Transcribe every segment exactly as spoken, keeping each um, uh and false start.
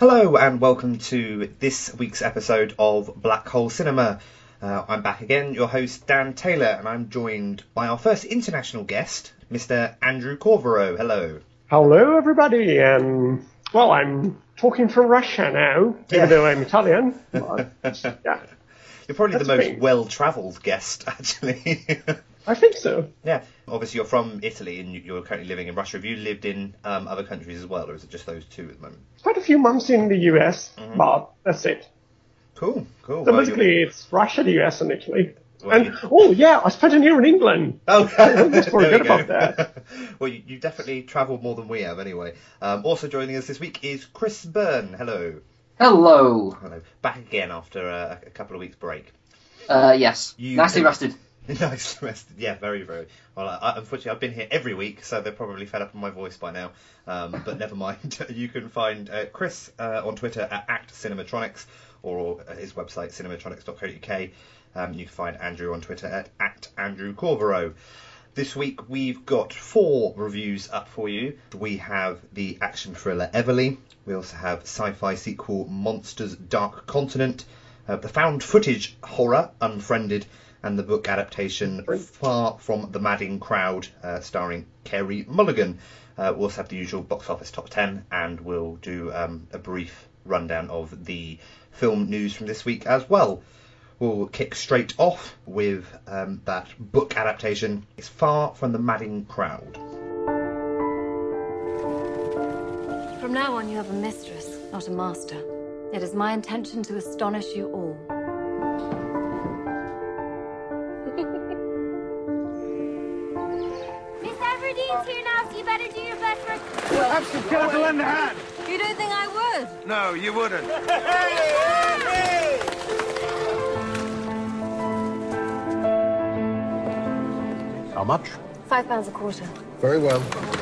Hello and welcome to this week's episode of Black Hole Cinema. Uh, I'm back again, your host Dan Taylor, and I'm joined by our first international guest, Mister Andrew Corvero. Hello. Hello everybody, and well, I'm talking from Russia now, Yeah. even though I'm Italian. But, yeah. You're probably That's the most me. well-travelled guest, actually. I think so. Yeah, obviously you're from Italy and you- you're currently living in Russia. Have you lived in um, other countries as well, or is it just those two at the moment? Quite a few months in the U S, Mhm. but that's it. Cool, cool. So Well, basically, you're- it's Russia, the U S, and Italy. Well, and you- oh yeah, I spent a year in England. Oh, I almost there we forgot go. about that. Well, you, you definitely travelled more than we have, anyway. Um, also joining us this week is Chris Byrne. Hello. Hello. Hello. Back again after uh, a couple of weeks break. Uh, yes. You Nicely can- rested. Nice rested. Yeah, very, very. Well, I, unfortunately, I've been here every week, so they're probably fed up on my voice by now. Um, but never mind. You can find uh, Chris uh, on Twitter at Act Cinematronics, or at his website cinematronics dot co dot uk. Um, you can find Andrew on Twitter at at Andrew Corvero. This week we've got four reviews up for you. We have the action thriller Everly. We also have sci-fi sequel Monsters Dark Continent, uh, the found footage horror Unfriended, and the book adaptation Far From the Madding Crowd, uh, starring Carey Mulligan. Uh, we'll also have the usual box office top ten, and we'll do um, a brief rundown of the film news from this week as well. We'll kick straight off with um, that book adaptation. It's Far From the Madding Crowd. From now on, you have a mistress, not a master. It is my intention to astonish you all. Miss Everdene's here now, so you better do your best for us. Perhaps you'd care to lend a hand. You don't think I would? No, you wouldn't. How much? Five pounds a quarter. Very well.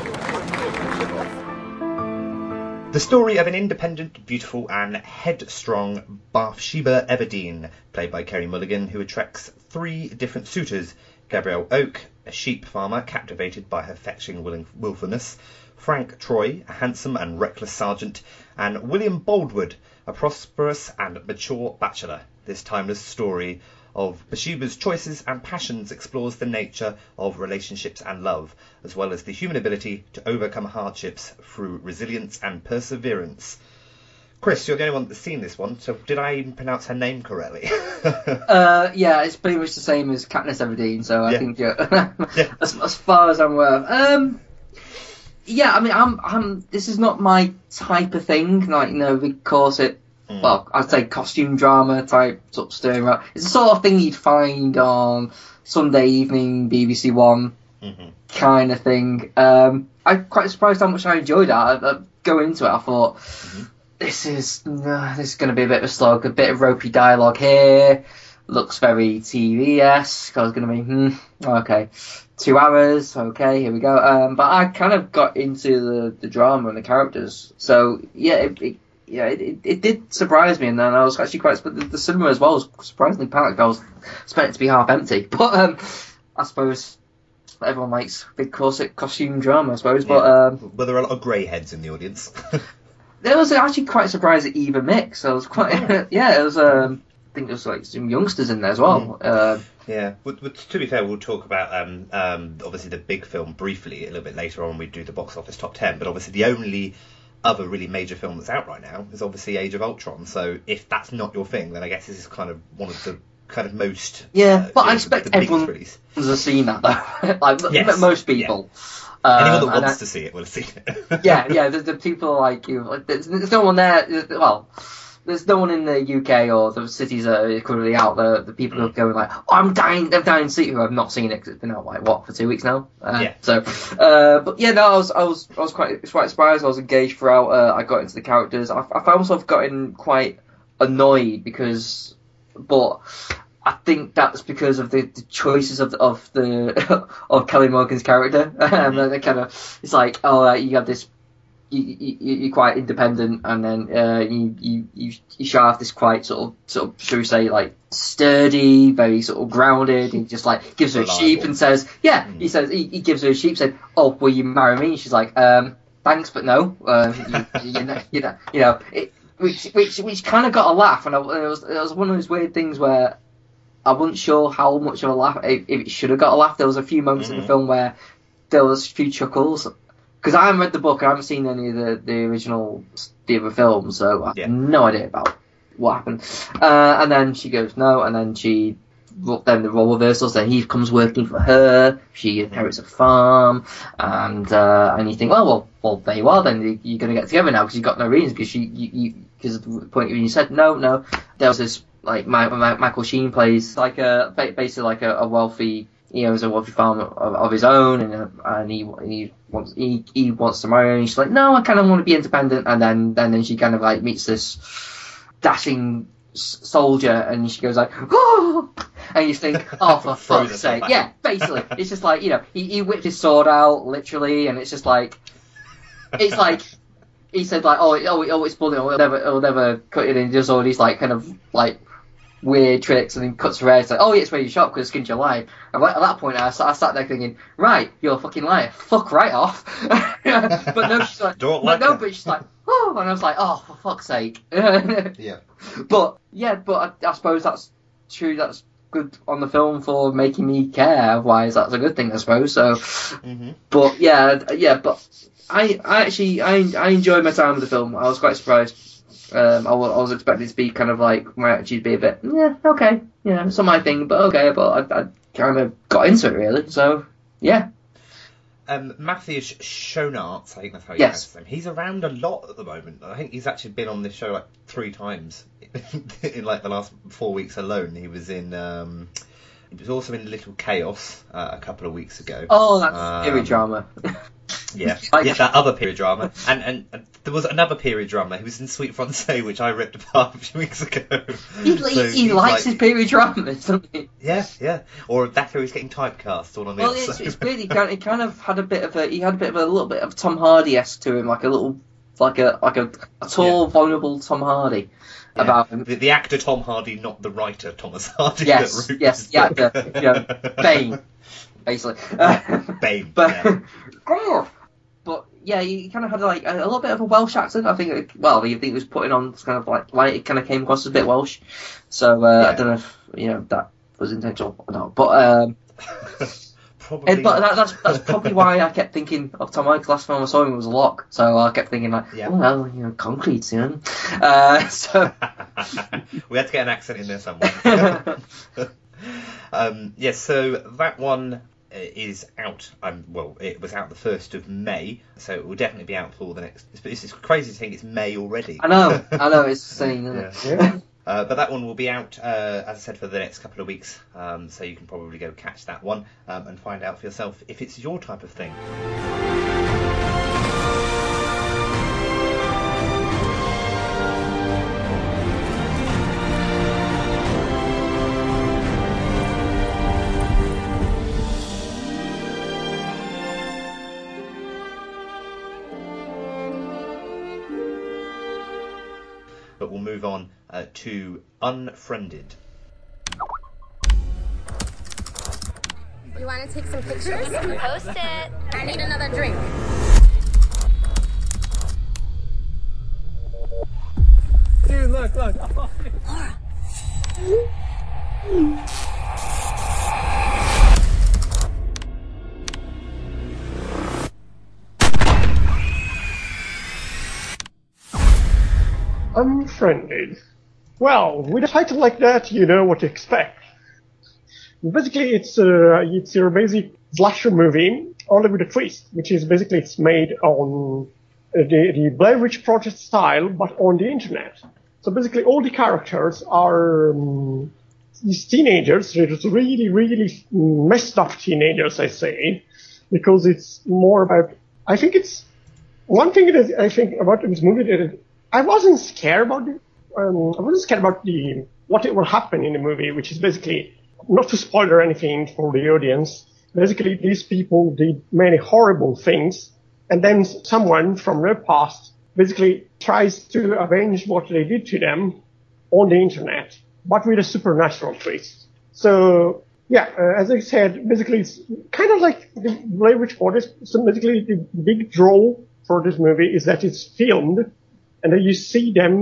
The story of an independent, beautiful and headstrong Bathsheba Everdeen, played by Carey Mulligan, who attracts three different suitors: Gabrielle Oak, a sheep farmer captivated by her fetching willing- willfulness; Frank Troy, a handsome and reckless sergeant; and William Boldwood, a prosperous and mature bachelor. This timeless story of Bathsheba's choices and passions explores the nature of relationships and love, as well as the human ability to overcome hardships through resilience and perseverance. Chris, you're the only one that's seen this one, so did I even pronounce her name correctly? Uh, yeah, it's pretty much the same as Katniss Everdeen, so I Yeah. think yeah, Yeah. as, as far as I'm aware. Um, yeah, I mean, I'm, I'm. This is not my type of thing. Like, you know, because it. Mm. Well, I'd say costume drama type sort of stirring up. It's the sort of thing you'd find on Sunday evening B B C One Mhm. kind of thing. Um, I'm quite surprised how much I enjoyed that. I, I, going into it, I thought this is uh, this is going to be a bit of a slog, a bit of ropey dialogue here. Looks very T V-esque. I was going to be, hmm, okay, two hours, okay, here we go. Um, but I kind of got into the, the drama and the characters. So yeah, it, it, yeah, it, it, it did surprise me, and then I was actually quite. But the, the cinema as well was surprisingly packed. I was expecting it to be half empty, but um, I suppose everyone likes big corset costume drama, I suppose. But Yeah. um, Were there a lot of grey heads in the audience? there was actually quite surprised at even mix. I was quite, yeah, it was. Um, I think there was like some youngsters in there as well. Uh, Yeah, but, but to be fair, we'll talk about um, um, obviously the big film briefly a little bit later on when we do the box office top ten. But obviously the only other really major film that's out right now is obviously Age of Ultron. So if that's not your thing, then I guess this is kind of one of the kind of most yeah, uh, but you know, I expect the biggest everyone release. has seen that though. Like m- Yes, most people. Um, Anyone that and wants I- to see it will see it. yeah, yeah. The, the people like you. Like, there's, there's no one there. Well, there's no one in the U K or the cities that are currently out there. The people who are going like, oh, I'm dying, I'm dying to see it, who have not seen it because it's been out like what for two weeks now. Uh, Yeah. So, uh, but yeah, no, I was, I was, I was quite, quite surprised. I was engaged throughout. Uh, I got into the characters. I, I found myself getting quite annoyed because, but. I think that's because of the, the choices of the, of the of Kelly Morgan's character. Um, they kind of it's like, oh, uh, you have this, you, you you're quite independent, and then uh, you you you you show off this quite sort of sort of should we say like sturdy, very sort of grounded. He just like gives her a Reliable. sheep and says, yeah, he says he, he gives her a sheep, said, oh, will you marry me? And she's like, um, thanks, but no. Um, you, you know, you know, you know it, which which which kind of got a laugh, and, I, and it was it was one of those weird things where I wasn't sure how much of a laugh if, if it should have got a laugh. There was a few moments mm-hmm. in the film where there was a few chuckles. Because I haven't read the book, I haven't seen any of the, the original, the other films, so I have yeah. no idea about what happened. Uh, and then she goes, no, and then she, then the role reversals, then he comes working for her, she inherits a farm, and uh, and you think, well, well, well, there you are, then you're going to get together now, because you've got no reason, because she, you, because at the point when you said, no, no, there was this, like, my, my, Michael Sheen plays, like, a, basically like a, a wealthy, he owns a wealthy farm of, of his own, and uh, and he he wants he, he wants to marry her, and she's like, no, I kind of want to be independent, and then then then she kind of like meets this dashing s- soldier, and she goes like, oh, and you think, oh, for fuck's sake, yeah, basically, it's just like, you know, he he whipped his sword out literally, and it's just like, it's like. He said like, oh, oh, oh, it's bullying. It'll never, it'll never cut it. And he does all these like kind of like weird tricks, and then cuts her hair. It's like, oh, yeah, it's where you shot because skinned your life. And at that point, I, I sat there thinking, right, you're a fucking liar. Fuck right off. But no, she's like, Don't like no, it. but she's like, oh, and I was like, oh, for fuck's sake. Yeah. But yeah, but I, I suppose that's true. That's good on the film for making me care. Otherwise, that's a good thing, I suppose. So, mm-hmm. But yeah, yeah, but. I, I actually I I enjoyed my time with the film. I was quite surprised. Um, I, was, I was expecting it to be kind of like my attitude to be a bit yeah okay yeah it's not my thing but okay but I, I kind of got into it really so yeah. Um, Matthias Schoenaerts, I think that's how you yes. pronounce him. He's around a lot at the moment. I think he's actually been on this show like three times in like the last four weeks alone. He was in. Um, he was also in Little Chaos uh, a couple of weeks ago. Oh, that's um, period drama. Yeah, yeah, that other period drama, and, and and there was another period drama. He was in Sweet Fiancée, which I ripped apart a few weeks ago. He, so he likes like, his period dramas, doesn't he? Yeah, yeah. Or that he's getting typecast all on the well, other it's, side. it's weird. He kind, he kind of had a bit of a he had a bit of a little bit of Tom Hardy-esque to him, like a little like a like a, a tall, yeah. vulnerable Tom Hardy. Yeah. About him. The, the actor Tom Hardy, not the writer Thomas Hardy. Yes, that yes, the actor, you know, Bane, basically. Bane, but. Yeah. But yeah, he kind of had like a, a little bit of a Welsh accent. I think. It, well, I think he was putting on kind of like like it kind of came across as a bit Welsh. So uh, yeah. I don't know if you know that was intentional or not. But um, probably. It, but that, that's that's probably why I kept thinking of Tom Hanks. Last time I saw him was a Lock, so I kept thinking like, yeah. oh well, you know, concrete, you know. Uh, so we had to get an accent in there somewhere. um, yes, yeah, so that one. Is out. Um, well, it was out the first of May, so it will definitely be out for the next. It's, it's crazy to think it's May already. I know, I know, it's insane, isn't yeah. it? Yeah. Uh, but that one will be out, uh, as I said, for the next couple of weeks, um, so you can probably go catch that one um, and find out for yourself if it's your type of thing. But we'll move on uh, to Unfriended. You want to take some pictures? Post it. I need another drink. Dude, look, look. Laura. Unfriended. Well, with a title like that, you know what to expect. Basically, it's a, it's your basic slasher movie, only with a twist, which is basically it's made on the, the Blair Witch Project style, but on the internet. So basically, all the characters are um, these teenagers, just really, really messed up teenagers, I say, because it's more about. I think it's one thing that I think about this movie that. I wasn't scared about it. Um, I wasn't scared about the what it will happen in the movie, which is basically not to spoil anything for the audience. Basically, these people did many horrible things, and then someone from their past basically tries to avenge what they did to them on the internet, but with a supernatural twist. So, yeah, uh, as I said, basically it's kind of like the Blair Witch Project. So basically, the big draw for this movie is that it's filmed. And then you see them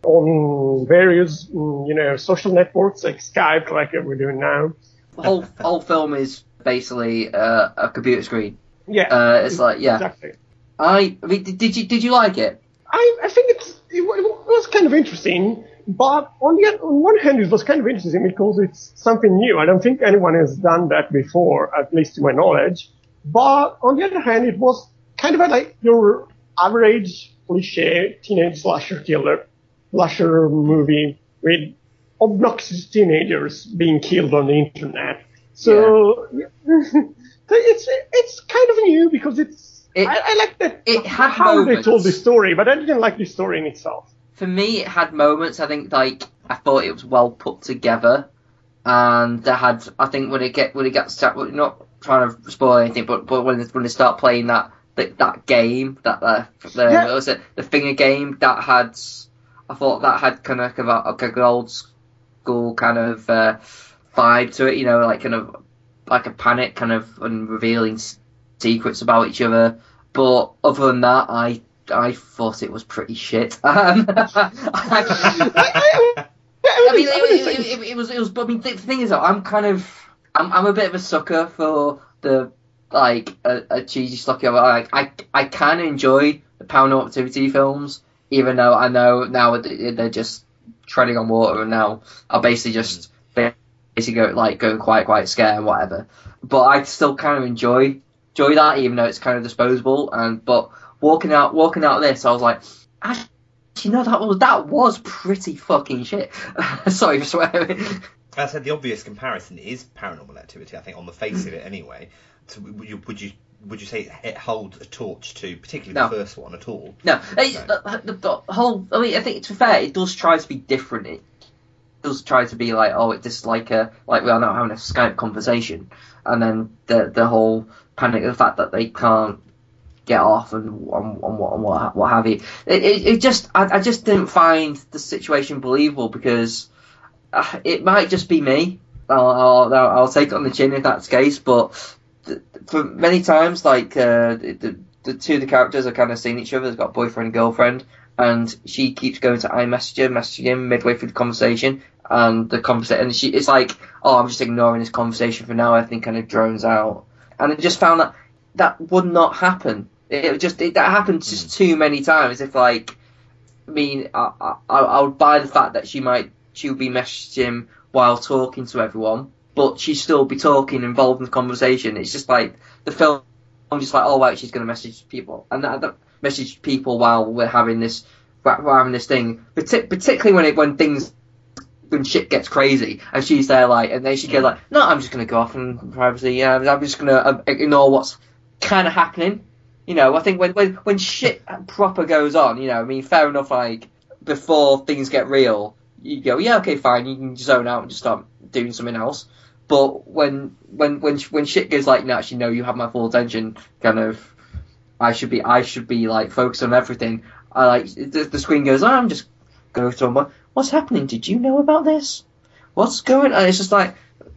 on various, mm, you know, social networks like Skype, like we're doing now. The whole whole film is basically uh, a computer screen. Yeah, uh, it's like yeah. Exactly. I, I mean, did you did you like it? I I think it's it, it was kind of interesting, but on the on one hand, it was kind of interesting because it's something new. I don't think anyone has done that before, at least to my knowledge. But on the other hand, it was kind of like your average cliche teenage slasher killer, slasher movie with obnoxious teenagers being killed on the internet. So yeah. it's it's kind of new because it's. It, I, I like that. It had how moments. They told the story, but I didn't like the story in itself. For me, it had moments. I think like I thought it was well put together, and they had. I think when it get when it gets started, not trying to spoil anything, but but when they, when they start playing that that, that game, that uh, the Yeah. what was it the finger game that had. I thought that had kind of like a, like an old school kind of uh, vibe to it. You know, like kind of like a panic kind of and revealing secrets about each other. But other than that, I I thought it was pretty shit. Um, I, I mean, it, it, it, it was it was. But I mean, the thing is, though, I'm kind of I'm I'm a bit of a sucker for the like a, a cheesy sloppy. Like I I kind of enjoy the Paranormal Activity films, even though I know now they're just treading on water, and now are basically just basically go, like going quite quite scared and whatever. But I still kind of enjoy. enjoy that, even though it's kind of disposable. And but walking out, walking out of this, I was like, actually, you know, that was that was pretty fucking shit. Sorry for swearing. I said the obvious comparison is Paranormal Activity. I think on the face of it, anyway. So would you would you would you say it holds a torch to particularly No. the first one at all? No, it's, No. The, the, the whole. I mean, I think it's fair. It does try to be different. It does try to be like, oh, it's just like a like we are now having a Skype conversation, and then the the whole panic, the fact that they can't get off and and, and what and what, what have you. It, it, it just I, I just didn't find the situation believable because uh, it might just be me. I'll, I'll I'll take it on the chin if that's the case. But th- for many times, like uh, the the two of the characters are kind of seeing each other. They've got a boyfriend and girlfriend, and she keeps going to iMessage him, messaging him midway through the conversation. And the conversation, and she, it's like, oh, I'm just ignoring this conversation for now. Everything kind of drones out. And I just found that that would not happen. It just it, that happened just too many times. If like, I mean, I, I I would buy the fact that she might she would be messaging him while talking to everyone, but she'd still be talking, involved in the conversation. It's just like the film. I'm just like, oh right, she's going to message people, and that, that message people while we're having this we're having this thing. Partic- particularly when it when things. When shit gets crazy, and she's there like, and then she goes like, no, I'm just gonna go off in privacy. Yeah, I'm just gonna uh, ignore what's kind of happening. You know, I think when when when shit proper goes on, you know, I mean, fair enough. Like before things get real, you go, yeah, okay, fine, you can zone out and just start doing something else. But when when when when shit goes like, no, actually, no, you have my full attention. Kind of, I should be I should be like focused on everything. I like the, the screen goes, oh, I'm just going to someone. What's happening? Did you know about this? What's going on? It's just like,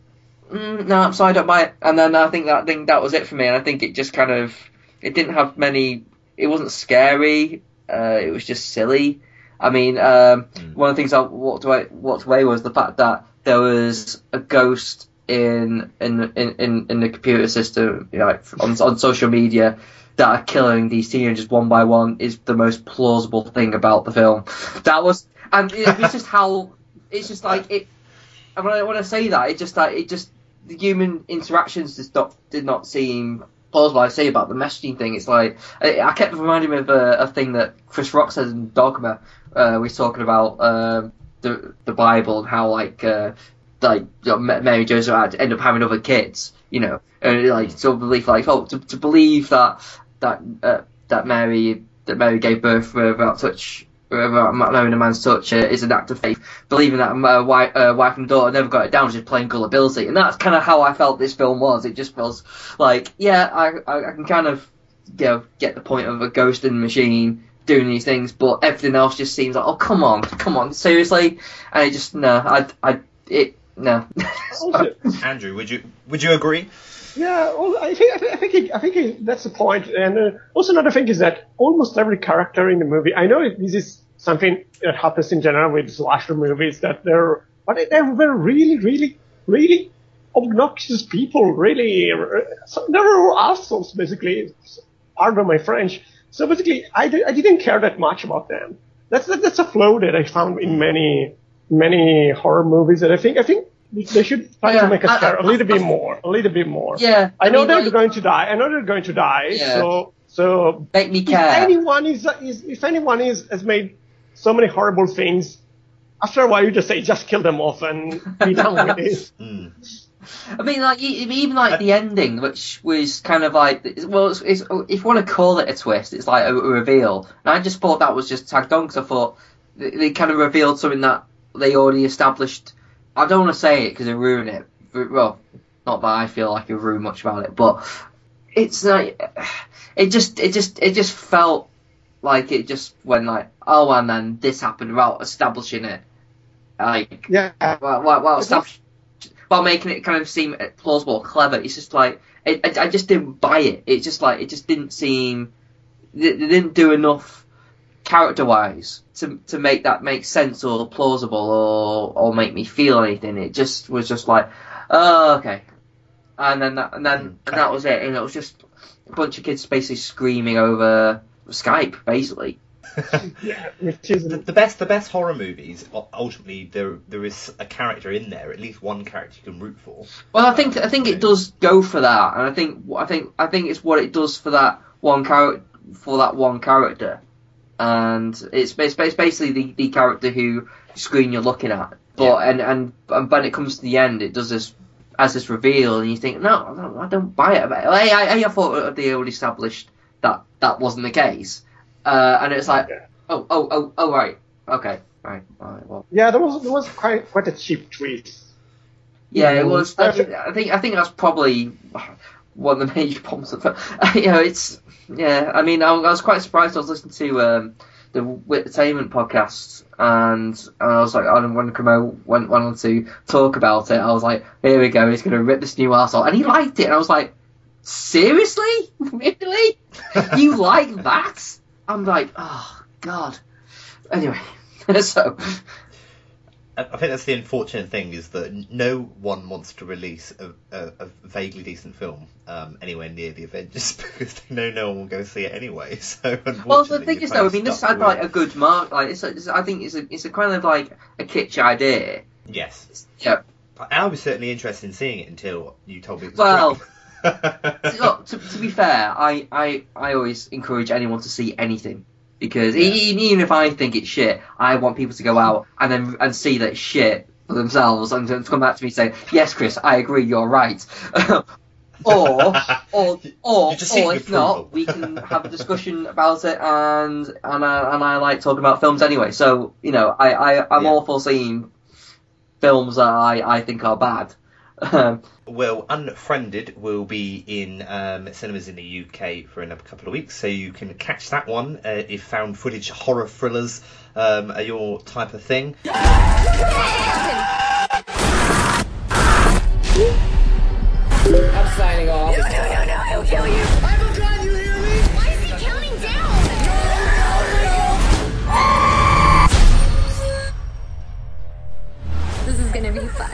mm, no, I'm sorry, I don't buy it. And then I think that thing that was it for me. And I think it just kind of, it didn't have many. It wasn't scary. Uh, it was just silly. I mean, um, mm. one of the things I walked away, walked away was the fact that there was a ghost in in in, in the computer system, you know, like on on social media, that are killing these teenagers one by one is the most plausible thing about the film. That was. And it's just how it's just like it. And when I when I say that, it just like it just the human interactions just not did not seem plausible. I say about the messaging thing. It's like I, I kept reminding me of a, a thing that Chris Rock says in Dogma. Uh, we're talking about um, the the Bible and how like uh, like you know, Mary Joseph had to end up having other kids. You know, and like to believe like oh to, to believe that that uh, that Mary that Mary gave birth without touch. Without knowing a man's touch uh, is an act of faith. Believing that uh, wife, uh, wife and daughter never got it down, just plain gullibility. And that's kind of how I felt this film was. It just feels like, yeah, I, I, I can kind of, you know, get the point of a ghost in the machine doing these things, but everything else just seems like, oh, come on, come on, seriously? And it just, no, I, I, it, no. Andrew, would you, would you agree? Yeah, well, I think I think I think, he, I think he, that's the point. And uh, also another thing is that almost every character in the movie, I know this is something that happens in general with slasher movies, that they're, but they're very really, really, really obnoxious people, really. So they were assholes, basically. Pardon my French. So basically, I, d- I didn't care that much about them. That's that's a flaw that I found in many many horror movies, and I think I think they should try yeah, to make us I, care I, a little I, bit more, a little bit more. Yeah, I, I know mean, they're like, going to die. I know they're going to die. Yeah. So so make me care. If anyone is, is if anyone is has made so many horrible things, after a while you just say just kill them off and be done with it. Mm. I mean, like even like the ending, which was kind of like, well, it's, it's, if you want to call it a twist, it's like a, a reveal. And I just thought that was just tagged on because I thought they, they kind of revealed something that they already established. I don't want to say it because it ruined it. Well, not that I feel like it ruined much about it, but it's like it just, it just, it just felt like it just went like, oh, and then this happened without establishing it. Like, yeah, well, well, well establishing. While making it kind of seem plausible or clever, it's just like it, I, I just didn't buy it. It just like it just didn't seem they, they didn't do enough character-wise to to make that make sense or plausible or or make me feel anything. It just was just like, oh, okay, and then that and then and that was it. And it was just a bunch of kids basically screaming over Skype, basically. Yeah, which is the, the best. The best horror movies. Ultimately, there there is a character in there, at least one character you can root for. Well, I think I think it does go for that, and I think I think I think it's what it does for that one character for that one character, and it's it's, it's basically the, the character who screen you're looking at. But Yeah. and, and and when it comes to the end, it does this as this reveal, and you think, no, I don't, I don't buy it. I, I, I thought they already established that that wasn't the case. Uh, and it's like, Yeah. oh, oh, oh, oh, right, okay, right, all right, well, yeah, there was there was quite quite a cheap twist. yeah, it Mm, was. I think, I think, I think that's probably one of the major problems of it. You know, it's yeah. I mean, I, I was quite surprised. I was listening to um, the Wittertainment podcast, and, and I was like, and when Cremo went went on to talk about it, I was like, here we go, he's gonna rip this new arsehole, and he liked it, and I was like, seriously, really, you like that? I'm like, oh, God. Anyway, so... I think that's the unfortunate thing, is that no one wants to release a, a, a vaguely decent film um, anywhere near the Avengers because they know no one will go see it anyway. So unfortunately, well, the thing you're is, kind though, I of mean, this stuck had with- like a good mark. Like, it's, it's, I think it's a, it's a kind of like a kitsch idea. Yes. Yeah. I was certainly interested in seeing it until you told me it was Well, crap. Look, to, to be fair, I, I, I always encourage anyone to see anything. Because Yeah. e- even if I think it's shit, I want people to go out and then and see that it's shit for themselves and to come back to me and say, yes, Chris, I agree, you're right. or, or, or, You just seek or if approval. not, we can have a discussion about it, and and I, and I like talking about films anyway. So, you know, I, I, I'm Yeah. all for seeing films that I, I think are bad. Um, Well, Unfriended will be in um, cinemas in the U K for another couple of weeks, so you can catch that one uh, if found footage horror thrillers um, are your type of thing. I'm signing off. No, no, no, no, he'll kill you. I'm God, you hear me? Why is he counting down? This is gonna be fun.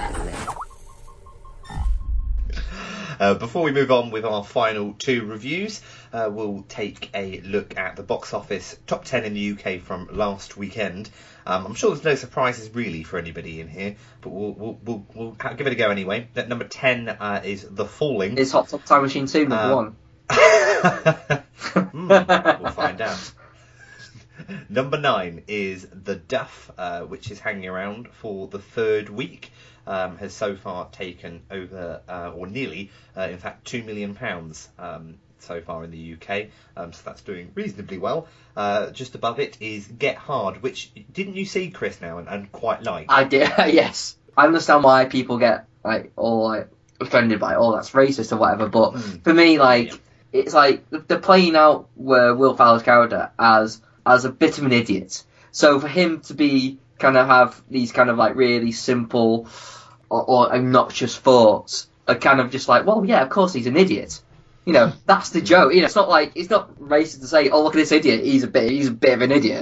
Uh, before we move on with our final two reviews, uh, we'll take a look at the box office top ten in the U K from last weekend. Um, I'm sure there's no surprises really for anybody in here, but we'll we'll we'll, we'll ha- give it a go anyway. At number ten uh, is The Falling. is Hot Tub Time Machine two number Uh, one? Hmm, we'll find out. Number nine is The Duff, uh, which is hanging around for the third week. Um, has so far taken over, uh, or nearly, uh, in fact, two million pounds um, so far in the U K. Um, so that's doing reasonably well. Uh, just above it is Get Hard, which didn't you see, Chris, now and, and quite like? I did, yes. I understand why people get like all like offended by, oh, that's racist or whatever. But Mm. for me, like Yeah. it's like they're playing out where Will Ferrell's character as as a bit of an idiot. So for him to be kind of have these kind of like really simple or, or obnoxious thoughts are kind of just like, well, yeah, of course he's an idiot. You know, that's the joke. You know, it's not like it's not racist to say, oh, look at this idiot. He's a bit, he's a bit of an idiot.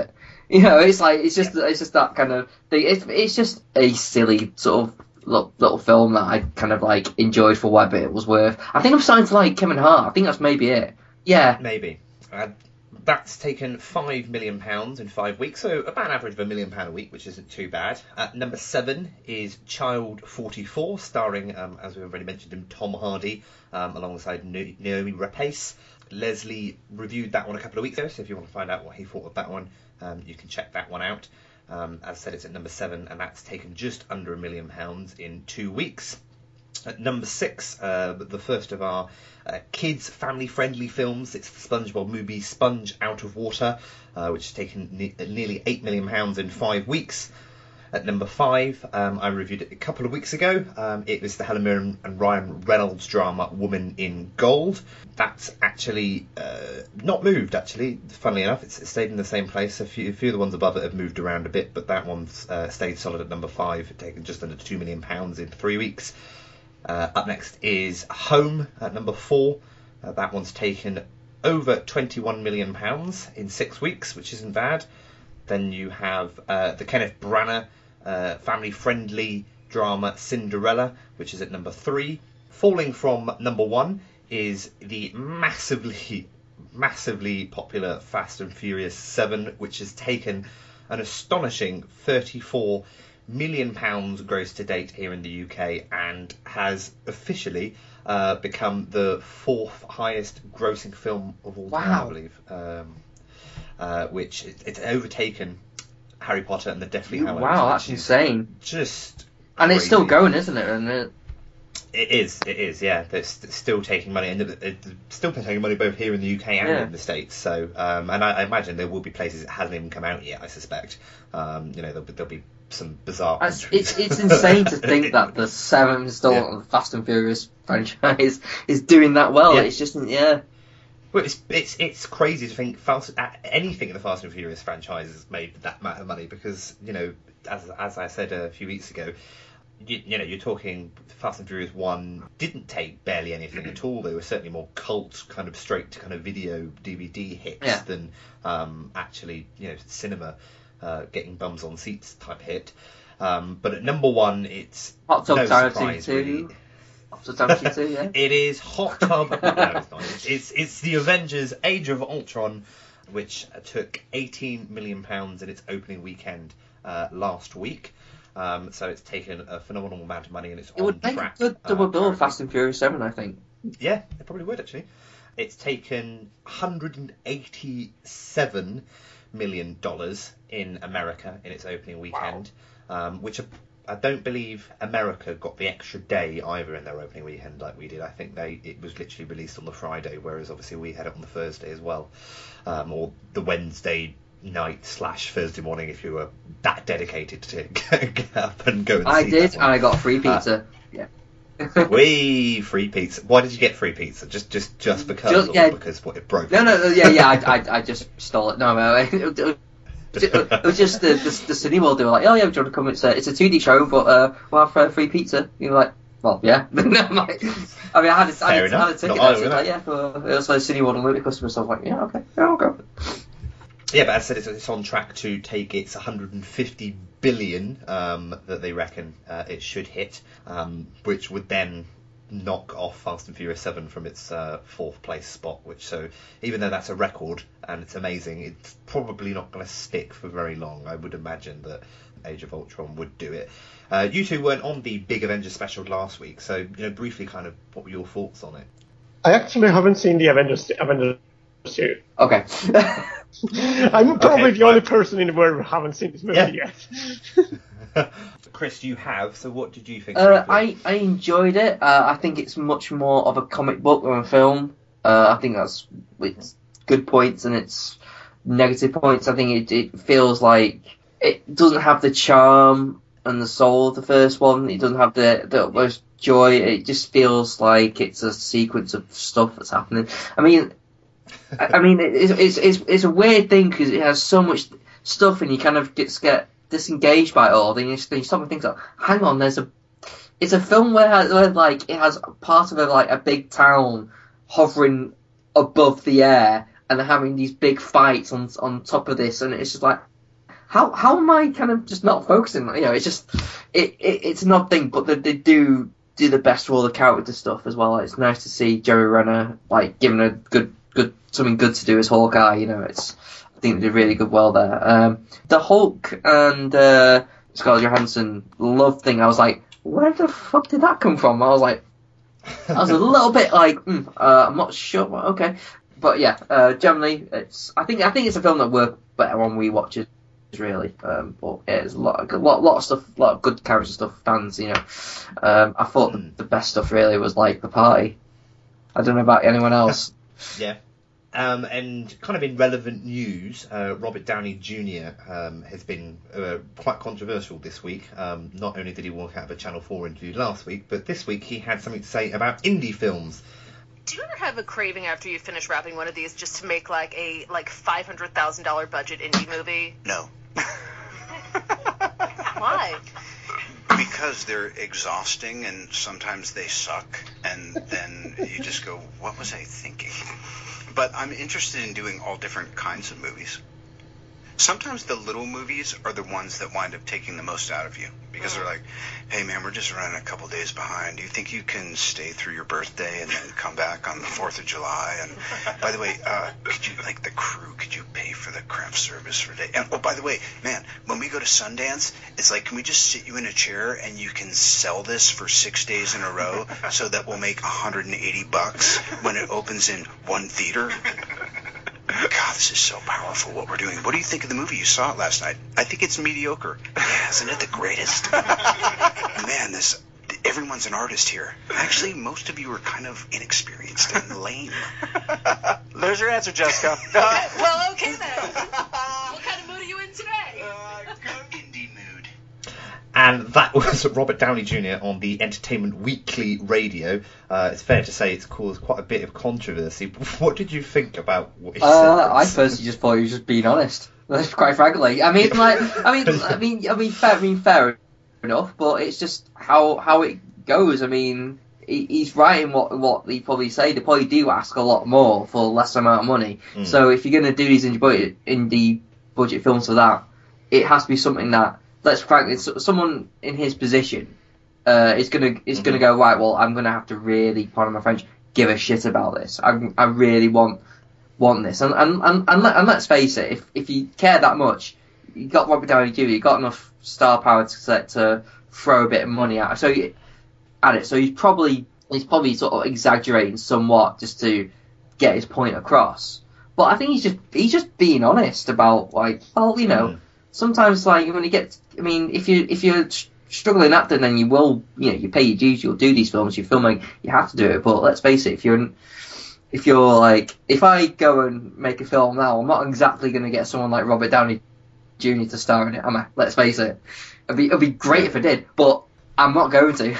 You know, it's like it's just it's just that kind of thing. It's it's just a silly sort of little, little film that I kind of like enjoyed for what it was worth. I think I'm starting to like Kevin Hart. I think that's maybe it. Yeah, maybe. Uh, that's taken five million pounds in five weeks, so about an average of a million pound a week, which isn't too bad. At number seven is Child forty-four, starring, um, as we've already mentioned, him, Tom Hardy, um, alongside no- Naomi Rapace. Leslie reviewed that one a couple of weeks ago, so if you want to find out what he thought of that one, um, you can check that one out. Um, as I said, it's at number seven, and that's taken just under a million pounds in two weeks. At number six, uh, the first of our uh, kids' family-friendly films, it's the SpongeBob movie Sponge Out of Water, uh, which has taken ne- nearly eight million pounds in five weeks. At number five, um, I reviewed it a couple of weeks ago. Um, it was the Helen Mirren and Ryan Reynolds drama Woman in Gold. That's actually uh, not moved, actually, funnily enough. It's, it stayed in the same place. A few, a few of the ones above it have moved around a bit, but that one's uh, stayed solid at number five, taken just under two million pounds in three weeks. Uh, up next is Home at number four. Uh, that one's taken over twenty-one million pounds in six weeks, which isn't bad. Then you have uh, the Kenneth Branagh uh, family-friendly drama Cinderella, which is at number three. Falling from number one is the massively, massively popular Fast and Furious seven, which has taken an astonishing thirty-four million pounds gross to date here in the U K and has officially uh, become the fourth highest grossing film of all time, wow. I believe. Um, uh, which it, it's overtaken Harry Potter and the Deathly Hallows. Wow, that's insane. Just and crazy. It's still going, isn't it? And it... It is, it is, yeah. They're st- still taking money, and they're still taking money both here in the U K and yeah. in the States. So, um, and I, I imagine there will be places it hasn't even come out yet. I suspect, um, you know, there'll be, there'll be some bizarre. It's, it's it's insane to think that the seventh installment yeah. of the Fast and Furious franchise is doing that well. Yeah. It's just, yeah. Well, it's it's it's crazy to think Fast, anything in the Fast and Furious franchise has made that amount of money because, you know, as as I said a few weeks ago. You, you know, you're talking Fast and Furious one didn't take barely anything at all. They were certainly more cult, kind of straight to kind of video D V D hits yeah. than um, actually, you know, cinema uh, getting bums on seats type hit. Um, but at number one, it's Hot Tub no Time surprise, two. really. Hot Tub Time two, yeah. It is Hot Tub. no, it's not. It's, it's it's the Avengers: Age of Ultron, which took eighteen million pounds in its opening weekend uh, last week. Um, so it's taken a phenomenal amount of money and it's it on would make track. a good double uh, bill of Fast and Furious seven, I think. Yeah, it probably would actually. It's taken one hundred eighty-seven million dollars in America in its opening weekend, wow. um, which I don't believe America got the extra day either in their opening weekend like we did. I think they it was literally released on the Friday, whereas obviously we had it on the Thursday as well, um, or the Wednesday night slash Thursday morning if you were that dedicated to get up and go and I see did, that and I got free pizza. Uh, yeah. Wee free pizza. Why did you get free pizza? Just just just because just, or yeah. because what it broke? No, no, no yeah, yeah. I, I, I just stole it. No, no. It, it, it, it was just the the, the Cineworld. They were like, oh yeah, do you want to come? It's a it's a two D show, but uh, we'll have uh, free pizza. You were like, well, yeah. I mean, I had a, I had, I had a ticket. I was like, yeah, for, it was like Cineworld and Movie Customer. So I was like, yeah, okay, yeah, I'll go. Yeah, but as I said, it's, it's on track to take its one hundred fifty billion um, that they reckon uh, it should hit, um, which would then knock off Fast and Furious seven from its uh, fourth place spot. Which so even though that's a record and it's amazing, it's probably not going to stick for very long. I would imagine that Age of Ultron would do it. Uh, you two weren't on the big Avengers special last week, so you know briefly, kind of, what were your thoughts on it? I actually haven't seen the Avengers Avengers two. Okay. I'm probably okay, the only person in the world who haven't seen this movie yeah. yet. Chris, you have, so what did you think? Uh, I, I enjoyed it. Uh, I think it's much more of a comic book than a film. Uh, I think that's its good points and its negative points. I think it, it feels like it doesn't have the charm and the soul of the first one. It doesn't have the, the utmost joy. It just feels like it's a sequence of stuff that's happening. I mean... I mean, it's, it's it's it's a weird thing because it has so much stuff, and you kind of get get disengaged by it all. Then you, then you stop and think, like, hang on, there's a it's a film where, where like it has part of a, like a big town hovering above the air, and they're having these big fights on on top of this, and it's just like, how how am I kind of just not focusing? You know, it's just it, it it's an odd thing, but they, they do do the best with all the character stuff as well. It's nice to see Jeremy Renner like given a good good something good to do as Hawkeye. You know, it's I think they did really good well there. Um, the Hulk and uh, Scarlett Johansson love thing. I was like, where the fuck did that come from? I was like, I was a little bit like, mm, uh, I'm not sure. Well, okay, but yeah, uh, generally, it's. I think I think it's a film that works better on rewatches, really. Um, but yeah, there's a lot, a lot, lot of stuff, a lot of good character stuff. Fans, you know. Um, I thought the, the best stuff really was like the party. I don't know about anyone else. Yeah. Um, and kind of in relevant news, uh, Robert Downey Junior um, has been uh, quite controversial this week. Um, not only did he walk out of a Channel four interview last week, but this week he had something to say about indie films. Do you ever have a craving after you finish wrapping one of these just to make like a like five hundred thousand dollars budget indie movie? No. Why? Because they're exhausting and sometimes they suck, and then you just go, what was I thinking? But I'm interested in doing all different kinds of movies. Sometimes the little movies are the ones that wind up taking the most out of you, because they're like, hey man, we're just running a couple days behind. Do you think you can stay through your birthday and then come back on the fourth of July? And by the way, uh, could you, like the crew, could you pay for the craft service for the day? And oh, by the way, man, when we go to Sundance, it's like, can we just sit you in a chair and you can sell this for six days in a row so that we'll make one hundred eighty bucks when it opens in one theater? God, this is so powerful what we're doing. What do you think of the movie? You saw it last night. I think it's mediocre. Yeah, isn't it the greatest? Man, this everyone's an artist here. Actually, most of you are kind of inexperienced and lame. There's your answer, Jessica. Uh, well, okay then. What kind of mood are you in today? Uh, good indie mood. And that was Robert Downey Junior on the Entertainment Weekly radio. Uh, it's fair to say it's caused quite a bit of controversy. What did you think about what he said? Uh, I personally just thought he was just being honest. Quite frankly, I mean, like, I mean, I mean, I mean, fair, I mean, fair enough. But it's just how how it goes. I mean, he, he's writing what what they probably say. They probably do ask a lot more for less amount of money. Mm. So if you're going to do these indie budget, indie budget films for that, it has to be something that, let's frankly, someone in his position uh, is gonna is mm-hmm. gonna go, right. Well, I'm gonna have to really, pardon my French, give a shit about this. I, I really want want this, and and and and, let, and let's face it, if if you care that much, you got Robert Downey Junior, you got enough star power to set to throw a bit of money at. So at it, so he's probably he's probably sort of exaggerating somewhat just to get his point across. But I think he's just he's just being honest about, like, well, you know. Mm. Sometimes, like, when you get, I mean, if you if you're struggling acting, then you will, you know, you pay your dues, you'll do these films, you're filming, you have to do it. But let's face it, if you're, if you're like, if I go and make a film now, I'm not exactly going to get someone like Robert Downey Junior to star in it, am I? Let's face it. It'd be it'd be great if I did, but I'm not going to.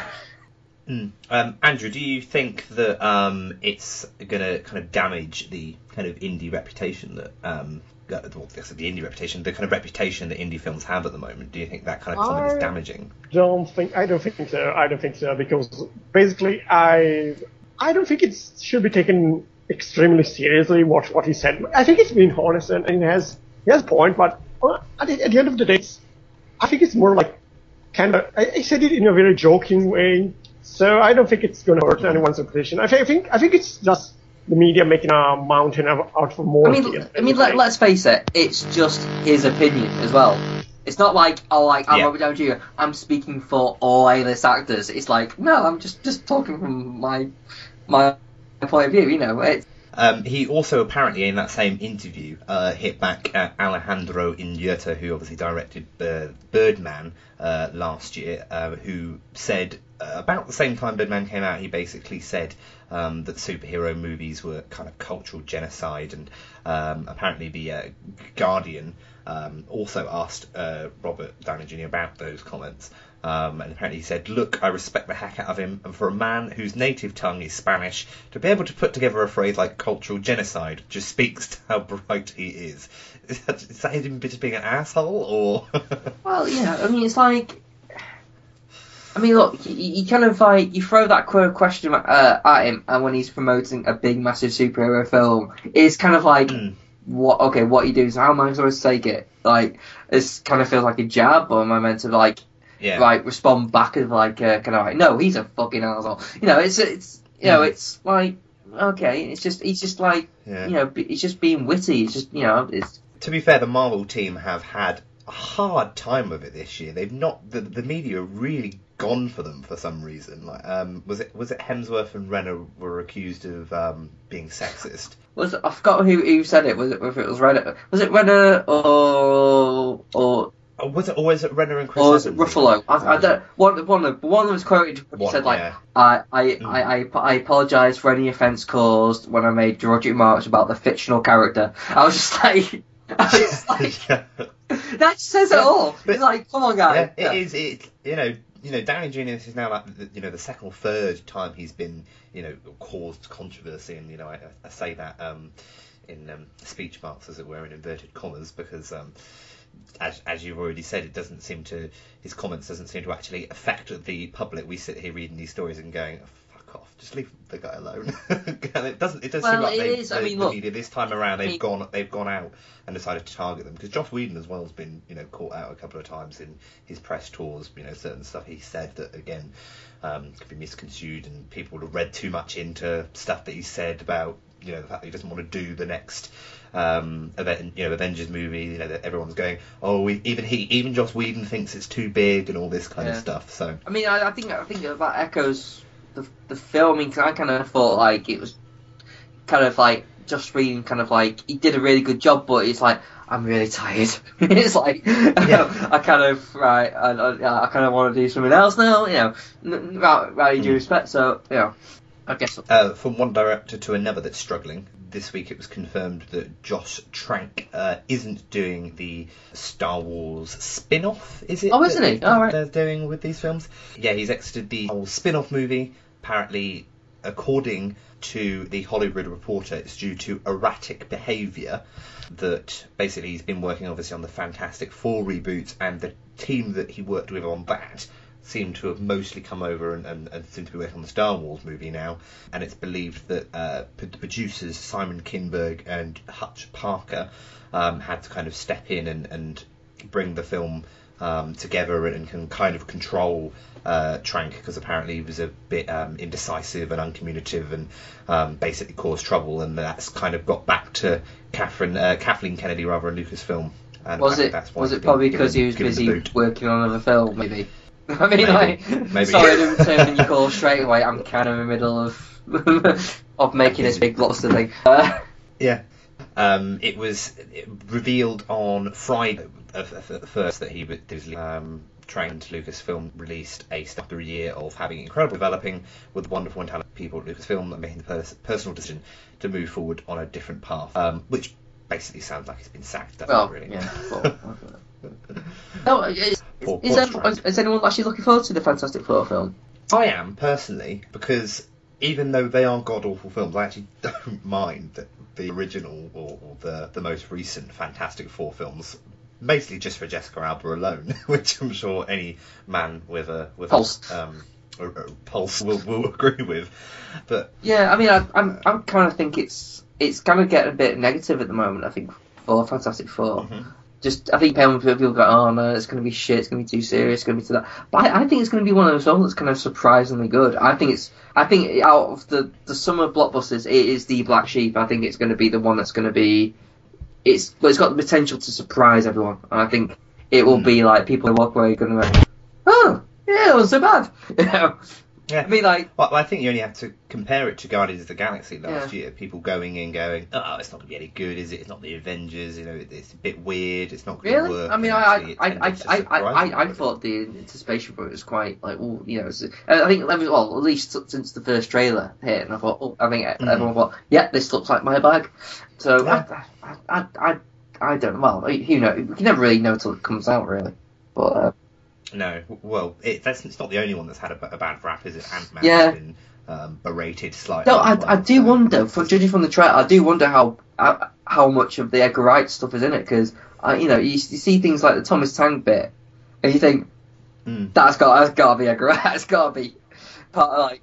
Mm. Um, Andrew, do you think that um, it's going to kind of damage the kind of indie reputation that um, well, the indie reputation, the kind of reputation that indie films have at the moment? Do you think that kind of comment is damaging? Don't think. I don't think so. I don't think so because basically, I I don't think it should be taken extremely seriously. What what he said. I think it's being honest and, and he has he has a point, but at the, at the end of the day, it's, I think it's more like kind of. I, I said it in a very joking way, so I don't think it's going to hurt anyone's reputation. I think I think I think it's just the media making a mountain out of more. I mean, I mean, let, let's face it. It's just his opinion as well. It's not like, oh, like I'm yeah. Robert Downey Junior I'm speaking for all A-list actors. It's like, no, I'm just, just talking from my my point of view. You know. It's... Um, he also apparently in that same interview uh, hit back at Alejandro Inurta, who obviously directed uh, Birdman uh, last year, uh, who said uh, about the same time Birdman came out, he basically said um, that superhero movies were kind of cultural genocide, and um, apparently the uh, Guardian um, also asked uh, Robert Downey Junior about those comments. Um, and apparently he said, look, I respect the heck out of him, and for a man whose native tongue is Spanish, to be able to put together a phrase like cultural genocide just speaks to how bright he is. Is that, is that him just being an asshole, or...? Well, yeah, I mean, it's like... I mean, look, you, you kind of, like, you throw that question uh, at him, and when he's promoting a big, massive superhero film, it's kind of like, mm. what? Okay, what are you doing? So how am I supposed to take it? Like, this kind of feels like a jab, or am I meant to like, yeah. like respond back as like, uh, kind of like, no, he's a fucking asshole. You know, it's it's you know, it's like, okay, it's just he's just like, yeah. you know, he's just being witty. It's just, you know, it's. To be fair, the Marvel team have had a hard time of it this year. They've not the the media have really gone for them for some reason. Like, um, was it was it Hemsworth and Renner were accused of um, being sexist? Was it, I forgot who who said it. Was it if it was Renner? Was it Renner or or? Oh, was it or was it Renner and Chris? Or was it Evans? Ruffalo? I, I don't. One one of one was quoted. He One, said like, yeah. I I, Mm. I I I apologise for any offence caused when I made derogatory remarks about the fictional character. I was just like. I was like, yeah. that says it all. But- It's like, come on, guys. Yeah, it is. It you know you know Downey Junior This is now like the, you know the second or third time he's been you know caused controversy, and you know I, I say that um, in um, speech marks as it were in inverted commas because um, as as you've already said, it doesn't seem to his comments doesn't seem to actually affect the public. We sit here reading these stories and going, fuck off, just leave the guy alone. And it doesn't. It does Well, seem like it they, is, I they- mean, the look, media this time around they've I mean- gone they've gone out and decided to target them because Joss Whedon as well has been you know caught out a couple of times in his press tours. You know certain stuff he said that again um, could be misconstrued and people would have read too much into stuff that he said about you know the fact that he doesn't want to do the next. Um, event, you know, Avengers movie. You know, that everyone's going, oh, we, even he, even Joss Whedon thinks it's too big and all this kind Yeah. of stuff. So, I mean, I, I think I think that echoes the the filming. Cause I kind of thought like it was kind of like just reading, kind of like he did a really good job, but it's like I'm really tired. It's like Yeah. I kind of right, I, I, I kind of want to do something else now. You know, n- right, right, due Mm. respect. So you know, I guess. uh, from one director to another that's struggling. This week it was confirmed that Josh Trank uh, isn't doing the Star Wars spin-off, is it? Oh, isn't that- he? that Oh, right. They're doing with these films. Yeah, he's exited the whole spin-off movie. Apparently, according to the Hollywood Reporter, it's due to erratic behaviour. That basically he's been working obviously on the Fantastic Four reboot, and the team that he worked with on that seem to have mostly come over and, and, and seem to be working on the Star Wars movie now. And it's believed that uh, p- the producers Simon Kinberg and Hutch Parker um, had to kind of step in and, and bring the film um, together and can kind of control uh, Trank because apparently he was a bit um, indecisive and uncommunicative and um, basically caused trouble. And that's kind of got back to Catherine, uh, Kathleen Kennedy rather and Lucasfilm. And Was apparently it that's why was he's it been probably because given- he was given the busy boot. working on another film, maybe? I mean, Maybe. like, Maybe. sorry, I didn't return in your call straight away. I'm kind of in the middle of of making this big lobster thing. Uh, Yeah. Um, it was revealed on Friday uh, first that he was um, trained Lucasfilm released a step through a year of having incredible developing with wonderful and talented people at Lucasfilm and making the pers- personal decision to move forward on a different path, um, which basically sounds like he's been sacked, doesn't well, it, really? yeah. But, no, is, Poor- is, poor everyone, Trank. is anyone actually looking forward to the Fantastic Four film? I am, personally, because even though they are god-awful films, I actually don't mind the, the original or, or the, the most recent Fantastic Four films, basically just for Jessica Alba alone, which I'm sure any man with a with Pulse. a, um, a, a pulse will, will agree with. But Yeah, I mean, I, I'm I'm kind of think it's it's kind of getting a bit negative at the moment. I think for Fantastic Four. Mhm. Just, I think people people go, oh no, it's going to be shit, it's going to be too serious, it's going to be too that. But I, I think it's going to be one of those films that's kind of surprisingly good. I think it's, I think out of the, the summer blockbusters, it is the black sheep. I think it's going to be the one that's going to be, it's, well, it's got the potential to surprise everyone. And I think it will Mm. be like, people who walk away going to go, oh, yeah, it wasn't so bad. You know? yeah, I mean, like, well, I think you only have to compare it to Guardians of the Galaxy last Yeah. year. People going in going, oh, it's not going to be any good, is it? It's not the Avengers, you know, it, it's a bit weird, it's not going to really? work. I mean, and I, actually it I, I, tended to I, I, surprise I, I everybody. thought the anticipation for it was quite like, oh, you know, it's, I think well, at least since the first trailer hit, and I thought, oh, I think Mm. everyone thought, yeah, this looks like my bag. So Yeah. I, I, I, I, I don't. Well, who knows? You can never really know till it comes out, really. But uh, No, well, it, that's it's not the only one that's had a, a bad rap, is it? Ant-Man Yeah. has been um, berated slightly. no, I, as well, I do so- wonder. For judging from the trailer, I do wonder how how, how much of the Edgar Wright stuff is in it, because you know you, you see things like the Thomas Tank bit, and you think Mm. that's got that's got to be Edgar Wright. That's got to be part of, like.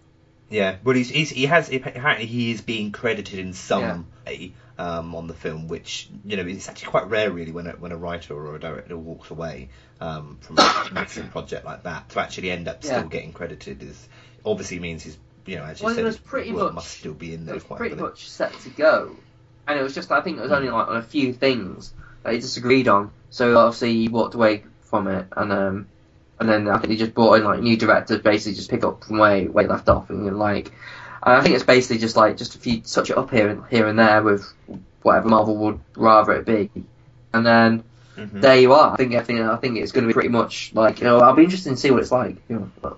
Yeah, well, he's, he's he has apparently he is being credited in some Yeah. way um, on the film, which you know it's actually quite rare, really, when a, when a writer or a director walks away um, from a massive project like that to actually end up still Yeah. getting credited. Is obviously means he's you know as you Well, it said, was his pretty work much- must still be in It there was quite pretty heavily. much set to go, and it was just I think it was only like on a few things that he disagreed on. So obviously he walked away from it, and um, and then I think he just brought in like new directors, basically just pick up from where where he left off, and you're like, and I think it's basically just like just a few touch it up here and here and there with whatever Marvel would rather it be, and then Mhm. there you are. I think I think I think it's going to be pretty much like you know I'll be interested to see what it's like. You know, but,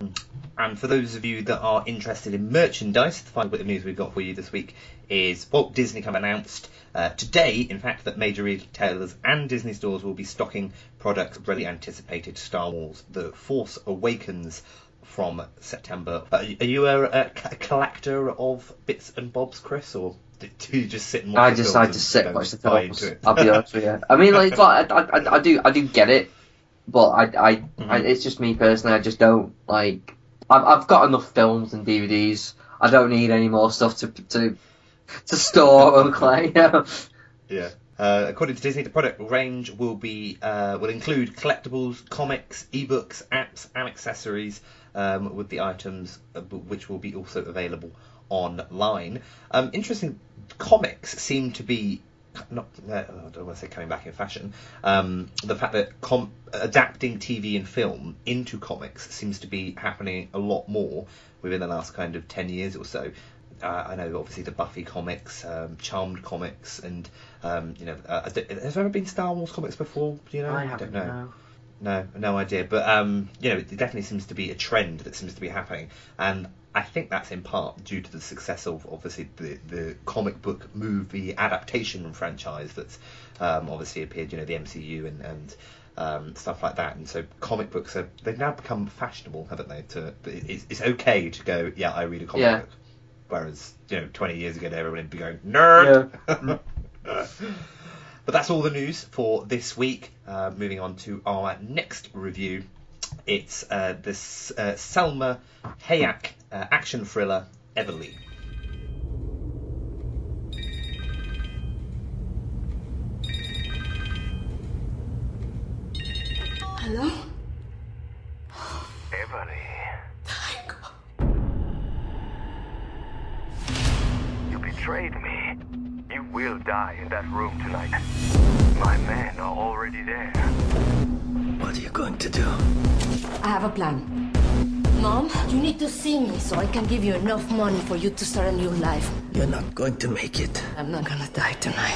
And for those of you that are interested in merchandise, the final bit of news we've got for you this week is Walt Disney have announced uh, today, in fact, that major retailers and Disney stores will be stocking products of really anticipated Star Wars: The Force Awakens from September. Uh, are you a, a c- collector of bits and bobs, Chris, or do you just sit and watch I the just films I and just sit don't and watch the buy films. into it? I'll be honest with you. I mean, like, it's like I, I, I do I do get it, but I, I, Mm-hmm. I it's just me personally. I just don't like. I've I've got enough films and D V Ds. I don't need any more stuff to to to store and play. Yeah. Uh, according to Disney, the product range will be uh, will include collectibles, comics, ebooks, apps, and accessories, um, with the items uh, which will be also available online. Um, interesting, comics seem to be not. Uh, I don't want to say coming back in fashion. Um, the fact that com- adapting T V and film into comics seems to be happening a lot more within the last kind of ten years or so. Uh, I know, obviously, the Buffy comics, um, Charmed comics, and um, you know, uh, has there ever been Star Wars comics before? Do you know? I don't haven't know. know. No, no idea. But um, you know, it definitely seems to be a trend that seems to be happening, and I think that's in part due to the success of obviously the the comic book movie adaptation franchise that's um, obviously appeared, you know, the M C U and and um, stuff like that. And so comic books are they've now become fashionable, haven't they? To it's, it's okay to go, yeah, I read a comic Yeah. book. Whereas, you know, twenty years ago, everyone would be going, nerd! Yeah. But that's all the news for this week. Uh, moving on to our next review. It's uh, this uh, Selma Hayek uh, action thriller, Everly. Hello? Everly. Thank You betrayed me. You will die in that room tonight. My men are already there. What are you going to do? I have a plan. Mom, you need to see me so I can give you enough money for you to start a new life. You're not going to make it. I'm not gonna die tonight.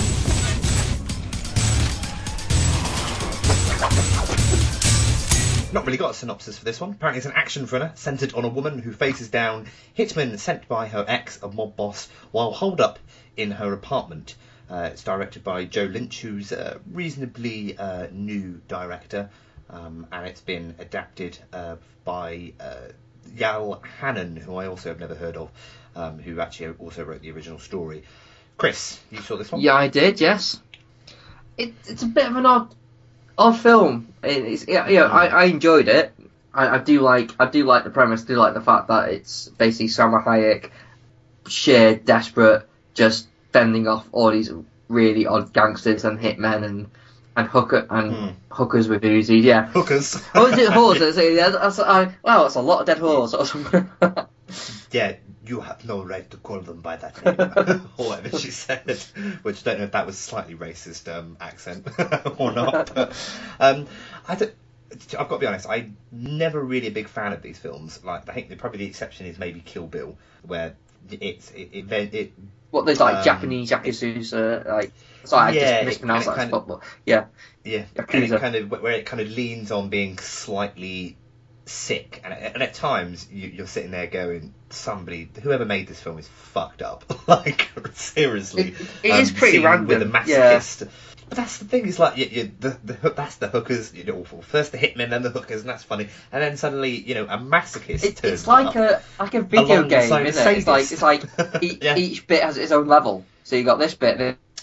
Not really got a synopsis for this one. Apparently it's an action thriller centred on a woman who faces down hitmen sent by her ex, a mob boss, while holed up in her apartment. Uh, it's directed by Joe Lynch, who's a reasonably uh, new director, um, and it's been adapted uh, by uh, Yal Hannon, who I also have never heard of, um, who actually also wrote the original story. Chris, you saw this one? Yeah, I did. Yes. It, it's a bit of an odd, odd film. It, it's yeah, yeah I, I enjoyed it. I, I do like I do like the premise. I do like the fact that it's basically Salma Hayek, sheer desperate, just fending off all these really odd gangsters and hitmen and and hooker and Hmm. hookers with Uzis. Yeah. Hookers. Oh, is it whores? Yeah, that's, I, wow, that's a lot of dead whores. Yeah, you have no right to call them by that name, or whatever she said, which I don't know if that was a slightly racist um, accent or not. But, um, I don't, I've got to be honest, I'm never really a big fan of these films. Like, I think the, probably the exception is maybe Kill Bill, where it's it, it, it, it What there's like Um, Japanese yakuza, like sorry, yeah, I it just mispronounced that kind spot, of- but yeah, Yeah, and it Yakuza. kind of where it kind of leans on being slightly sick, and, and at times you, you're sitting there going, somebody, whoever made this film is fucked up. Like seriously, It- it is pretty seen random, with a yeah. masochist. But that's the thing. Is like you, you, the the hook- that's the hookers. You know, first the hitmen, then the hookers, and that's funny. And then suddenly, you know, a masochist It, turns it's like up. a like a video game, alongside isn't it? It's like sadist. it's like e- Yeah. each bit has its own level. So you got this bit, then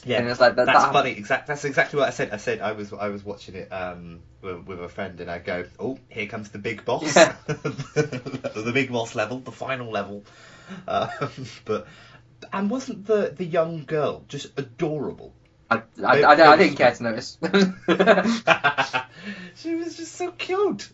Yeah, and it's like that, that's that funny. Exact. That's exactly what I said. I said I was I was watching it um with, with a friend, and I go, oh, here comes the big boss, Yeah. the big boss level, the final level. Um, but and wasn't the the young girl just adorable? I, I, I, I, I didn't care to notice. She was just so cute.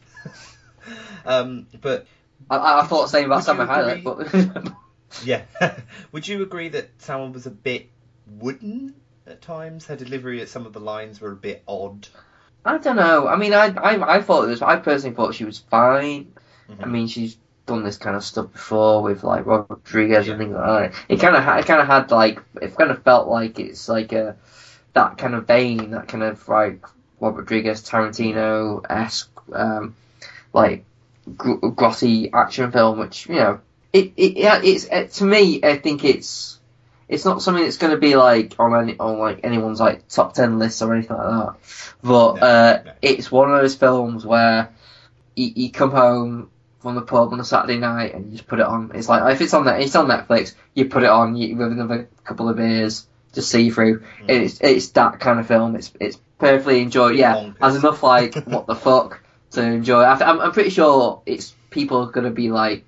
um, but I, I thought the same about would Salma you Hayek, but yeah, would you agree that Salma was a bit wooden at times? Her delivery at some of the lines were a bit odd. I don't know. I mean, I, I, I thought it was. I personally thought she was fine. Mm-hmm. I mean, she's done this kind of stuff before with like Rodriguez Yeah. and things like that. It kind of, it kind of had like, it kind of felt like it's like a that kind of vein, that kind of like Robert Rodriguez, Tarantino esque, um, like gr- grotty action film, which you know, it, it, yeah, it's it, to me, I think it's. It's not something that's going to be like on any, on like anyone's like top ten lists or anything like that. But No, uh, no. it's one of those films where you, you come home from the pub on a Saturday night and you just put it on. It's like if it's on that, it's on Netflix. You put it on you, with another couple of beers, just see through. Mm. It's it's that kind of film. It's it's perfectly enjoyable. Yeah, Bonkers. has enough like what the fuck to enjoy. I, I'm I'm pretty sure it's people are going to be like.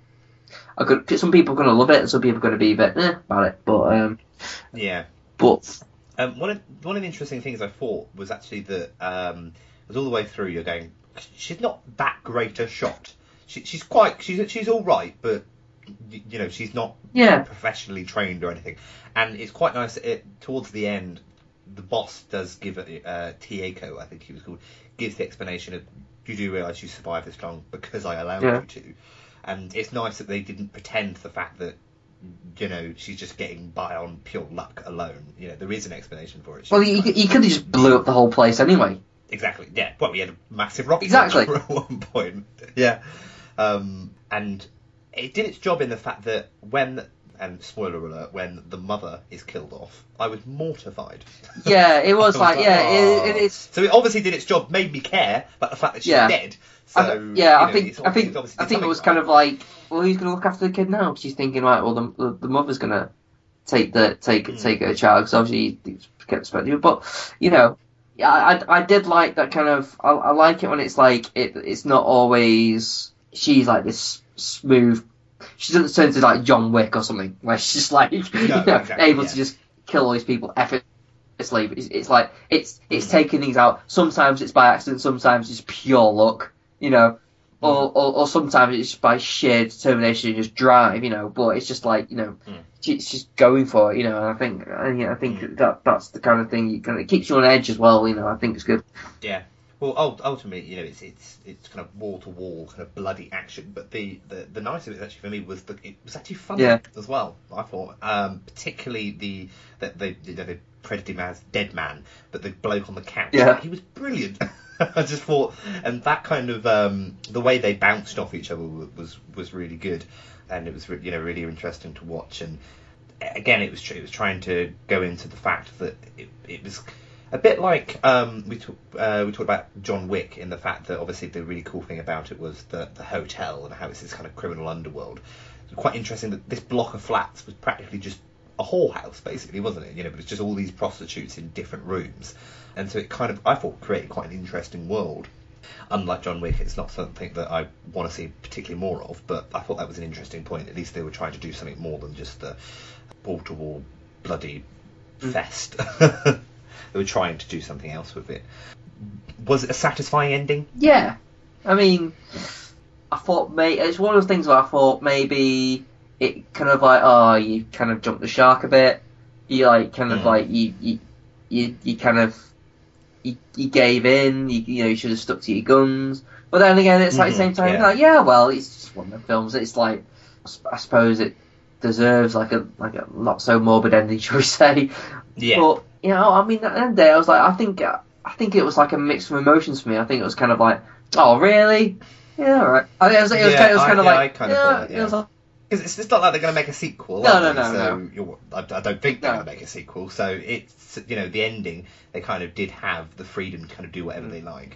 I could, some people are going to love it, and some people are going to be a bit eh, about it. But um, Yeah. but Um, one of one of the interesting things I thought was actually that um, was all the way through. You're going, she's not that great a shot. She, she's quite, she's she's all right, but y- you know, she's not yeah, professionally trained or anything. And it's quite nice. It, towards the end, the boss does give it. Uh, Tieko, I think he was called, gives the explanation of, you do realise you survived this long because I allowed Yeah. you to. And it's nice that they didn't pretend the fact that, you know, she's just getting by on pure luck alone. You know, there is an explanation for it. She well, was you, trying- you could have just blew up the whole place anyway. Exactly, yeah. Well, we had a massive rocket Exactly. launcher at one point. Yeah. Um, and it did its job in the fact that when, and spoiler alert, when the mother is killed off, I was mortified. Yeah, it was I like, yeah, "Oh." it, it, it's So it obviously did its job, made me care about the fact that she's Yeah. dead. So, I th- yeah, you I know, think it's I obviously- think it's obviously I think it something was right. kind of like, well, who's going to look after the kid now? She's thinking, right, well, the the, the mother's going to take the take Mm. take her child because obviously it's get expected. But you know, yeah, I I did like that kind of. I, I like it when it's like it. It's not always she's like this smooth. She doesn't turn into like John Wick or something where she's just like you know, exactly, able yeah. to just kill all these people effortlessly. It's, it's like it's it's Mm. taking things out. Sometimes it's by accident. Sometimes it's pure luck. You know. Or, or, or sometimes it's by sheer determination and just drive, you know. But it's just like, you know, Mm. she, she's going for it, you know. And I think, and, yeah, I think Mm. that that's the kind of thing you kind of it keeps you on edge as well, you know. I think it's good. Yeah. Well, ult- ultimately, you know, it's it's it's kind of wall to wall, kind of bloody action. But the, the, the nice of it actually for me was that it was actually funny Yeah. as well. I thought, um, particularly the that the you know, they credited him as dead man, but the bloke on the couch, Yeah. he was brilliant. I just thought, and that kind of um, the way they bounced off each other was was really good, and it was re- you know really interesting to watch. And again, it was tr- it was trying to go into the fact that it, it was a bit like um, we talk, uh, we talked about John Wick in the fact that obviously the really cool thing about it was the the hotel and how it's this kind of criminal underworld. It was quite interesting that this block of flats was practically just a whorehouse, basically, wasn't it? You know, but it's just all these prostitutes in different rooms, and so it kind of I thought created quite an interesting world. Unlike John Wick, it's not something that I want to see particularly more of, but I thought that was an interesting point. At least they were trying to do something more than just the wall-to-wall bloody fest. They were trying to do something else with it. Was it a satisfying ending? Yeah, I mean, I thought may it's one of those things where I thought maybe it kind of like oh you kind of jumped the shark a bit. You like kind of Mm. like you you you, you kind of you, you gave in. You, you know you should have stuck to your guns. But then again, it's like at the same Mhm, time yeah. like yeah, well it's just one of them films. It's like I s- I suppose it deserves like a like a not so morbid ending, shall we say? Yeah. But you know, I mean, at the end of the day, I was like, I think, I think it was like a mix of emotions for me. I think it was kind of like, oh, really? Yeah, all right. I think it was, it was, Yeah, kind, it was I- kind of yeah, like, I kind of yeah, thought it, it was yeah. like, Because it's, it's not like they're going to make a sequel. No, are no, they? no, so no. You're, I, I don't think they're No. going to make a sequel. So it's you know the ending they kind of did have the freedom to kind of do whatever Mm. they like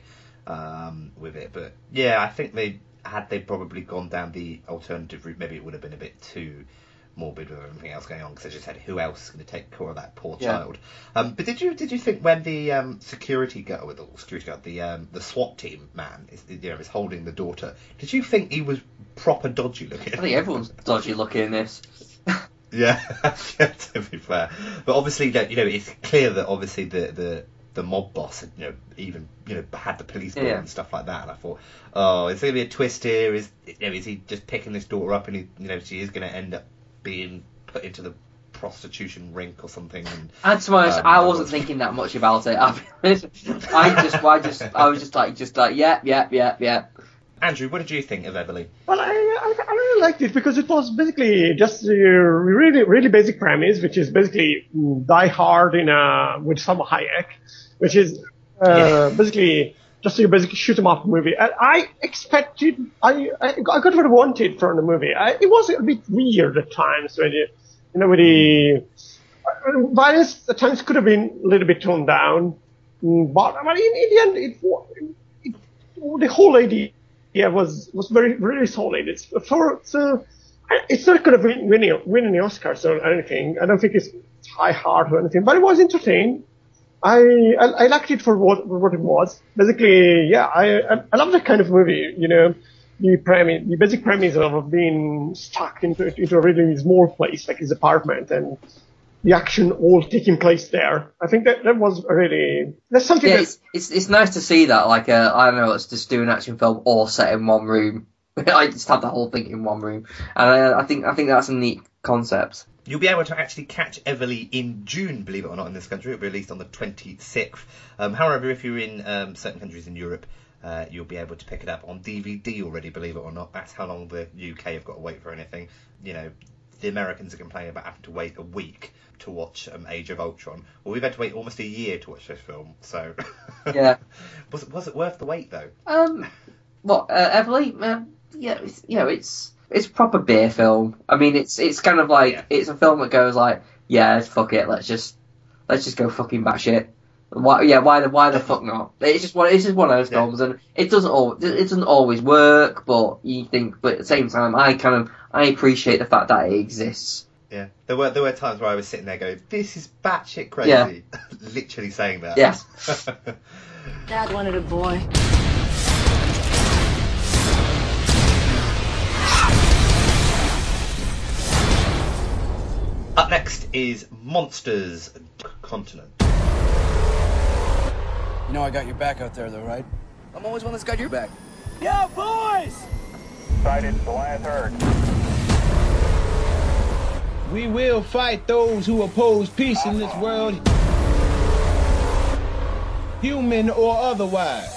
um, with it. But yeah, I think they had they probably gone down the alternative route, maybe it would have been a bit too morbid with everything else going on, because they just said who else is going to take care of that poor Yeah. child. Um, but did you did you think when the um, security guard, with the security guard, the um, the SWAT team man, is, you know, is holding the daughter, did you think he was proper dodgy looking? I think everyone's dodgy looking in this. Yeah, yeah, to be fair. But obviously, that you know, it's clear that obviously the the, the mob boss had, you know, even you know had the police bill Yeah. and stuff like that. And I thought, oh, is there gonna be a twist here? Is you know, is he just picking this daughter up and he, you know, she is gonna end up being put into the prostitution rink or something? And, And to be honest, um, I wasn't thinking that much about it. I just, I just, I just, I was just like, just like, yeah, yeah, yeah, yeah. Andrew, what did you think of Everly? Well, I, I, I really liked it because it was basically just a really, really basic premise, which is basically mm, Die Hard in a, with some Hayek, which is uh, Yeah. basically just a basic shoot 'em up movie. And I expected, I, I, I got what I wanted from the movie. I, it was a bit weird at times when you, you know, with the uh, violence at times could have been a little bit toned down, mm, but, but in, in the end, it, wa- it, the whole idea. Yeah, was was very really solid. It's for so it's not going to win winning winning the Oscars or anything. I don't think it's high hard or anything, but it was entertaining. I I, I liked it for what for what it was. Basically, yeah, I I, I love that kind of movie. You know, the premise, the basic premise of being stuck into into a really small place like his apartment and the action all taking place there. I think that that was really that's something Yeah, that. it's, it's it's nice to see that, like, uh, I don't know, let's just do an action film all set in one room. I just have the whole thing in one room, and I, I think I think that's a neat concept. You'll be able to actually catch Everly in June, believe it or not, in this country. It'll be released on the twenty-sixth. Um, however, if you're in um, certain countries in Europe, uh, you'll be able to pick it up on D V D already, believe it or not. That's how long the U K have got to wait for anything. You know, the Americans are complaining about having to wait a week to watch um, Age of Ultron. Well, we've had to wait almost a year to watch this film, so... Yeah. was, it, was it worth the wait, though? Um, what, uh, Everly? Uh, yeah, it's, you know, it's it's a proper beer film. I mean, it's it's kind of like, Yeah. it's a film that goes like, yeah, fuck it, let's just let's just go fucking batshit. Why, yeah, why the why the fuck not? It's just one. It's just one of those Yeah. films, and it doesn't all it doesn't always work. But you think, but at the same time, I kind of I appreciate the fact that it exists. Yeah, there were there were times where I was sitting there going, "This is batshit crazy," Yeah. literally saying that. Yes. Dad wanted a boy. Up next is Monsters Continent. You know I got your back out there, though, right? I'm always one that's got your back. Yeah, boys! Sighted Goliath herd. We will fight those who oppose peace in this world, human or otherwise.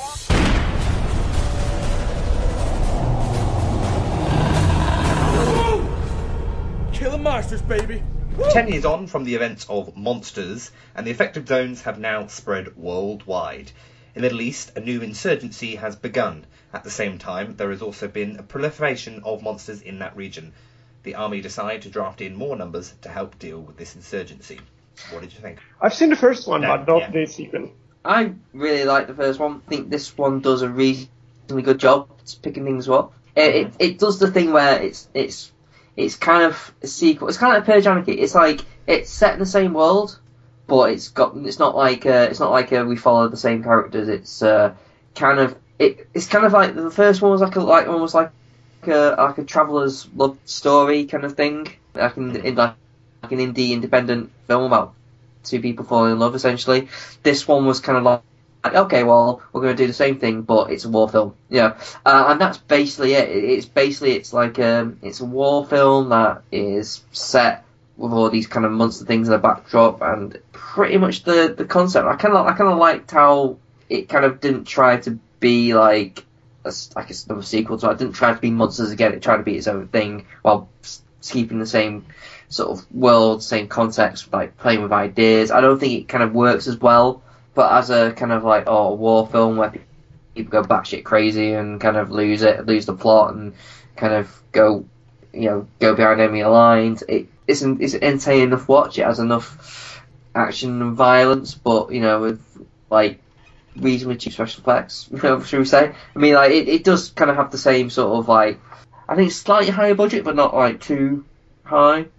Killing monsters, baby! Ten years on from the events of Monsters, and the affected zones have now spread worldwide. In the Middle East, a new insurgency has begun. At the same time, there has also been a proliferation of monsters in that region. The army decided to draft in more numbers to help deal with this insurgency. What did you think? I've seen the first one, No, but not yeah. the sequel. I really like the first one. I think this one does a reasonably good job at picking things up. It, it it does the thing where it's it's it's kind of a sequel. It's kind of like Purge Anarchy. It's like it's set in the same world, but it's got it's not like uh, it's not like uh, we follow the same characters. It's uh, kind of it. It's kind of like the first one was like a, like almost like a like a traveler's love story kind of thing. Like in, in like, like an indie independent film about two people falling in love, essentially. This one was kind of like, like okay, well, we're going to do the same thing, but it's a war film, yeah. Uh, and that's basically it. It's basically it's like um, it's a war film that is set with all these kind of monster things in the backdrop, and pretty much the the concept. I kind of I kind of liked how it kind of didn't try to be like a, like another sequel to it. It didn't try to be monsters again. It tried to be its own thing while keeping the same sort of world, same context, like playing with ideas. I don't think it kind of works as well, but as a kind of like oh a war film where people go batshit crazy and kind of lose it, lose the plot, and kind of go, you know, go behind enemy lines. It it's it's entertaining enough to watch. It has enough action and violence, but you know, with like reasonably cheap special effects, you know, should we say? I mean, like it, it does kind of have the same sort of like, I think slightly higher budget, but not like too high.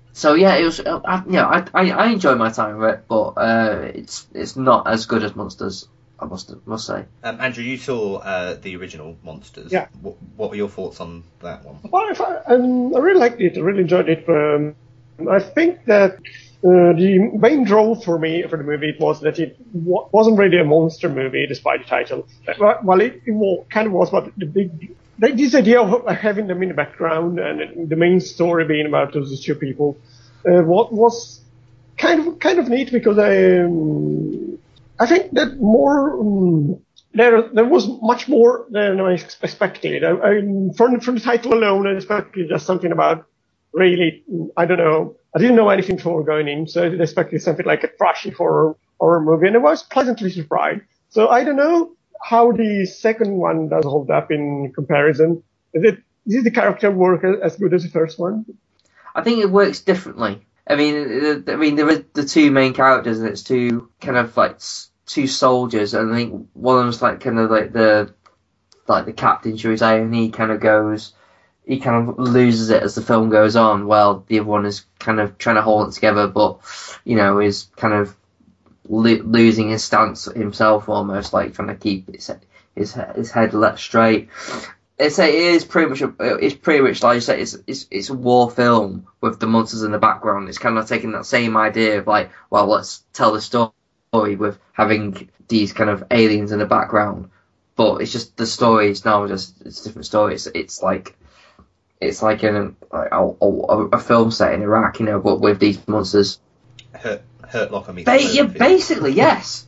So yeah, it was. Uh, I, you know, I, I I enjoy my time with it, but uh, it's it's not as good as Monsters. I must must say. Um, Andrew, you saw uh, the original Monsters. Yeah. What, what were your thoughts on that one? Well, if I, um, I really liked it. I really enjoyed it. Um, I think that uh, the main draw for me for the movie was that it w- wasn't really a monster movie, despite the title. Well, it, it was, kind of was, but the big this idea of having them in the background and the main story being about those two people uh, what was kind of kind of neat because I. Um, I think that more um, there there was much more than I expected. I, I, from from the title alone, I expected just something about really I don't know. I didn't know anything before going in, so I expected something like a trashy horror horror movie, and I was pleasantly surprised. So I don't know how the second one does hold up in comparison. Is it did the character work as good as the first one? I think it works differently. I mean, I mean, there are the two main characters, and it's two kind of like two soldiers, and I think one of them's like kind of like the like the captain, shall we say, and he kind of goes, he kind of loses it as the film goes on, while the other one is kind of trying to hold it together, but you know, is kind of lo- losing his stance himself, almost like trying to keep his his his head let straight. It's a, it is pretty much a, it's pretty much like you say, it's, it's it's a war film with the monsters in the background. It's kind of taking that same idea of like, well, let's tell the story with having these kind of aliens in the background, but it's just the story is now just it's a different story. It's, it's like it's like in a, a, a, a film set in Iraq, you know, but with these monsters. Hurt Hurt Locker meets. Ba- yeah, basically, yes.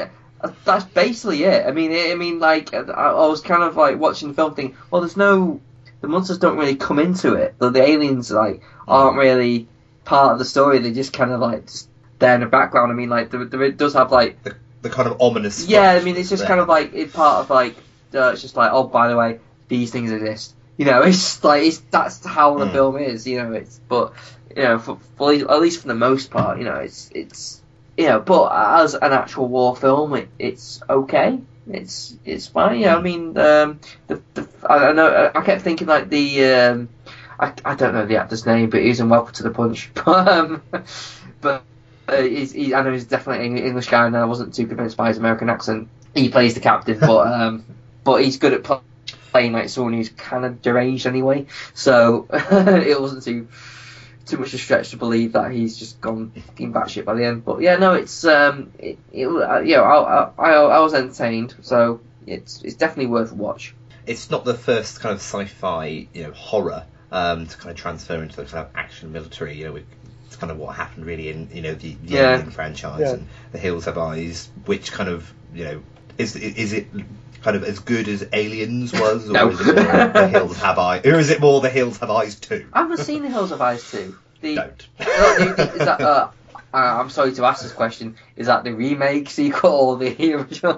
That's basically it. I mean, I mean, like, I, I was kind of like watching the film thinking, well, there's no, the monsters don't really come into it. The, the aliens, like, aren't really part of the story. They just kind of, like, just there in the background. I mean, like, there, there it does have, like... The, the kind of ominous... Yeah, I mean, it's just there. kind of, like, it's part of, like, uh, it's just like, oh, by the way, these things exist. You know, it's just, like, it's, that's how the mm. film is, you know, it's, but, you know, for, for, at least for the most part, you know, it's, it's, you know, but as an actual war film, it, it's okay. It's it's fine. Yeah, I mean, um, the, the I, I know I kept thinking like the um, I, I don't know the actor's name, but he's in Welcome to the Punch. But um, but uh, he's, he, I know he's definitely an English guy, and I wasn't too convinced by his American accent. He plays the captain, but um, but he's good at play, playing like someone who's kind of deranged anyway. So it wasn't too. Too much a stretch to believe that he's just gone fucking batshit by the end, but yeah, no, it's um, it, it uh, you know, I, I I was entertained, so it's it's definitely worth a watch. It's not the first kind of sci-fi, you know, horror um, to kind of transfer into the kind of action military. You know, it's kind of what happened really in you know the, the yeah. Alien franchise yeah. and The Hills Have Eyes, which kind of you know is is it. kind of as good as Aliens was, or no. is it more The Hills Have Eyes, or is it more The Hills Have Eyes two? I haven't seen The Hills Have Eyes two. The, Don't. Uh, is that, uh, I'm sorry to ask this question. Is that the remake, sequel, or the original?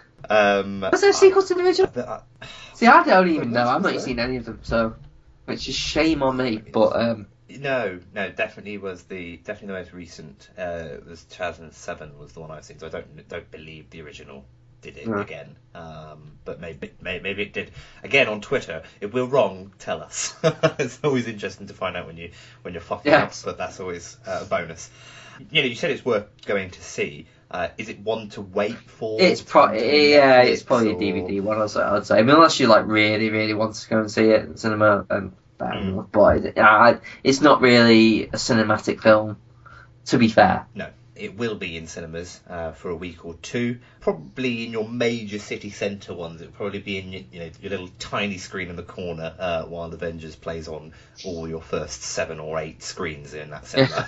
Um, Was there a sequel to the original? I, I, See, I don't even know. I've not seen any of them, so which is shame on me. But um, no, no, definitely was the definitely the most recent. Uh, it was two thousand seven was the one I've seen. So I don't don't believe the original did it yeah. again, um, but maybe, maybe maybe it did again on Twitter. If we're wrong, tell us. It's always interesting to find out when you when you're fucking yes. up, but that's always uh, a bonus. You know, you said it's worth going to see. Uh, is it one to wait for? It's pro- yeah, it's probably or... a D V D one. I'd say. I'd say. I mean, unless you like really, really want to go and see it in cinema, and um, mm. but uh, it's not really a cinematic film. To be fair, no. It will be in cinemas uh, for a week or two. Probably in your major city centre ones. It'll probably be in you know your little tiny screen in the corner uh, while Avengers plays on all your first seven or eight screens in that cinema.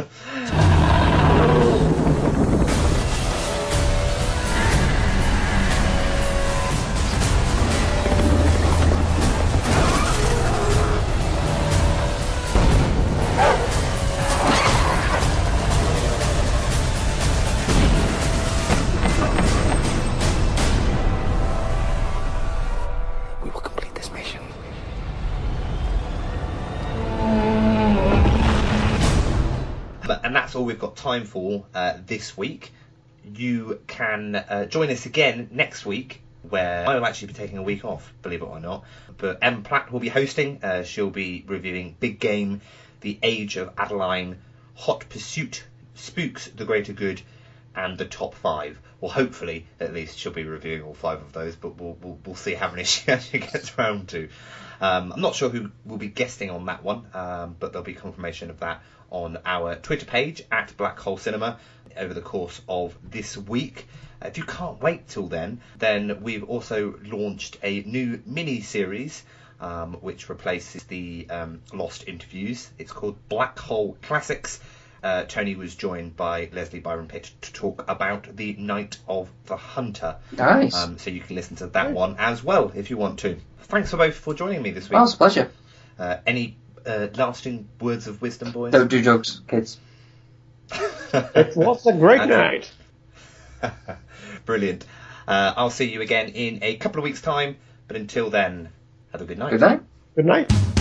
All we've got time for uh, this week. You can uh, join us again next week, where I will actually be taking a week off, believe it or not. But Em Platt will be hosting. Uh, she'll be reviewing Big Game The Age of Adeline, Hot Pursuit, Spooks, The Greater Good, and The Top Five. Well, hopefully, at least, she'll be reviewing all five of those, but we'll we'll, we'll see how many she actually gets round to. Um, I'm not sure who will be guesting on that one, um, but there'll be confirmation of that on our Twitter page, at Black Hole Cinema, over the course of this week. If you can't wait till then, then we've also launched a new mini-series um, which replaces the um, Lost interviews. It's called Black Hole Classics. Uh, Tony was joined by Leslie Byron Pitt to talk about the Night of the Hunter. Nice. Um, so you can listen to that one as well if you want to. Thanks for both for joining me this week. Oh, it's a pleasure. Uh, any uh, lasting words of wisdom, boys? Don't do drugs, kids. It was a great night. Brilliant. Uh, I'll see you again in a couple of weeks' time, but until then, have a good night. Good night. Good night.